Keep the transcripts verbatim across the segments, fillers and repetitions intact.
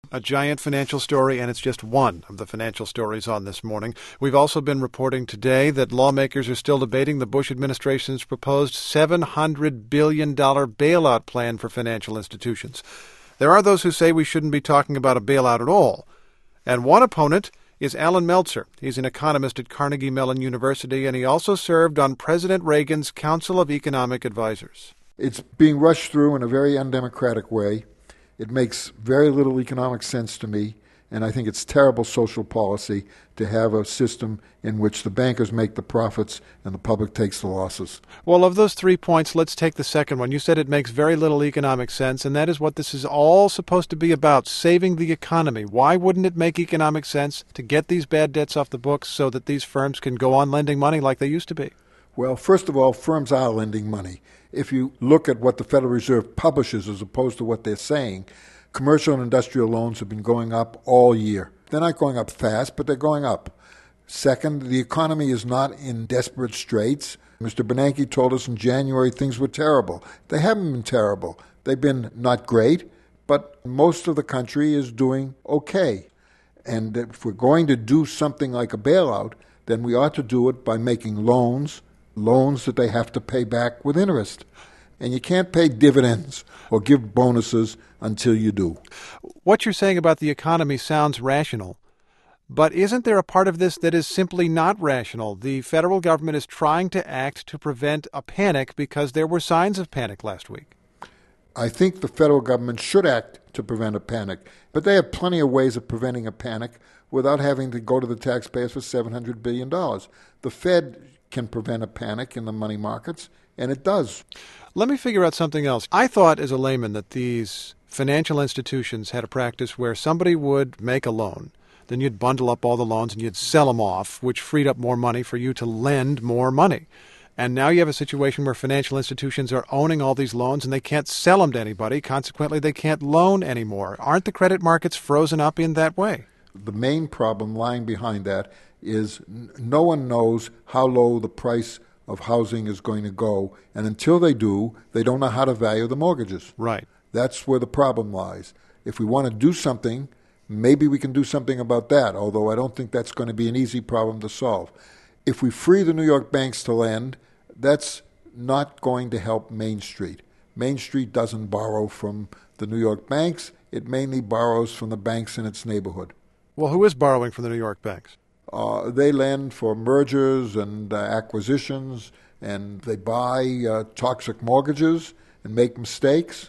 A giant financial story, and it's just one of the financial stories on this morning. We've also been reporting today that lawmakers are still debating the Bush administration's proposed seven hundred billion dollars bailout plan for financial institutions. There are those who say we shouldn't be talking about a bailout at all. And one opponent is Allan Meltzer. He's an economist at Carnegie Mellon University, and he also served on President Reagan's Council of Economic Advisors. It's being rushed through in a very undemocratic way. It makes very little economic sense to me, and I think it's terrible social policy to have a system in which the bankers make the profits and the public takes the losses. Well, of those three points, let's take the second one. You said it makes very little economic sense, and that is what this is all supposed to be about, saving the economy. Why wouldn't it make economic sense to get these bad debts off the books so that these firms can go on lending money like they used to be? Well, first of all, firms are lending money. If you look at what the Federal Reserve publishes as opposed to what they're saying, commercial and industrial loans have been going up all year. They're not going up fast, but they're going up. Second, the economy is not in desperate straits. Mister Bernanke told us in January things were terrible. They haven't been terrible. They've been not great, but most of the country is doing okay. And if we're going to do something like a bailout, then we ought to do it by making loans, loans that they have to pay back with interest. And you can't pay dividends or give bonuses until you do. What you're saying about the economy sounds rational. But isn't there a part of this that is simply not rational? The federal government is trying to act to prevent a panic because there were signs of panic last week. I think the federal government should act to prevent a panic, but they have plenty of ways of preventing a panic without having to go to the taxpayers for seven hundred billion dollars. The Fed can prevent a panic in the money markets, and it does. Let me figure out something else. I thought as a layman that these financial institutions had a practice where somebody would make a loan. Then you'd bundle up all the loans and you'd sell them off, which freed up more money for you to lend more money. And now you have a situation where financial institutions are owning all these loans and they can't sell them to anybody. Consequently, they can't loan anymore. Aren't the credit markets frozen up in that way? The main problem lying behind that is no one knows how low the price of housing is going to go. And until they do, they don't know how to value the mortgages. Right. That's where the problem lies. If we want to do something, maybe we can do something about that, although I don't think that's going to be an easy problem to solve. If we free the New York banks to lend, that's not going to help Main Street. Main Street doesn't borrow from the New York banks. It mainly borrows from the banks in its neighborhood. Well, who is borrowing from the New York banks? Uh, they lend for mergers and uh, acquisitions, and they buy uh, toxic mortgages and make mistakes.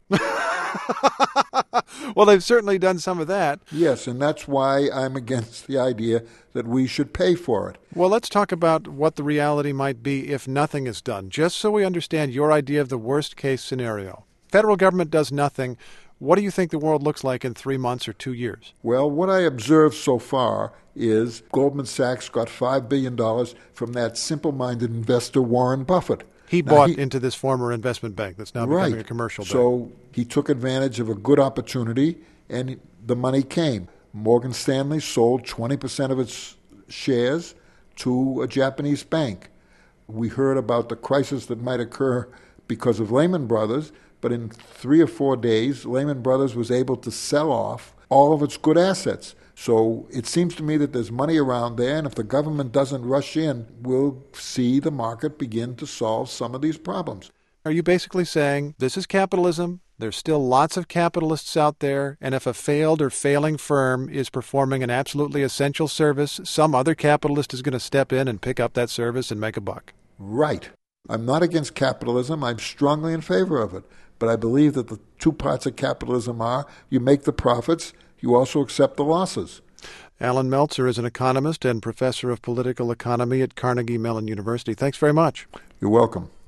Well, they've certainly done some of that. Yes, and that's why I'm against the idea that we should pay for it. Well, let's talk about what the reality might be if nothing is done, just so we understand your idea of the worst-case scenario. Federal government does nothing. What do you think the world looks like in three months or two years? Well, what I observed so far is Goldman Sachs got five billion dollars from that simple-minded investor, Warren Buffett. He now, bought he, into this former investment bank that's now becoming right. a commercial bank. So he took advantage of a good opportunity, and the money came. Morgan Stanley sold twenty percent of its shares to a Japanese bank. We heard about the crisis that might occur because of Lehman Brothers, but in three or four days, Lehman Brothers was able to sell off all of its good assets. So it seems to me that there's money around there, and if the government doesn't rush in, we'll see the market begin to solve some of these problems. Are you basically saying this is capitalism, there's still lots of capitalists out there, and if a failed or failing firm is performing an absolutely essential service, some other capitalist is going to step in and pick up that service and make a buck? Right. I'm not against capitalism. I'm strongly in favor of it. But I believe that the two parts of capitalism are you make the profits, you also accept the losses. Allan Meltzer is an economist and professor of political economy at Carnegie Mellon University. Thanks very much. You're welcome.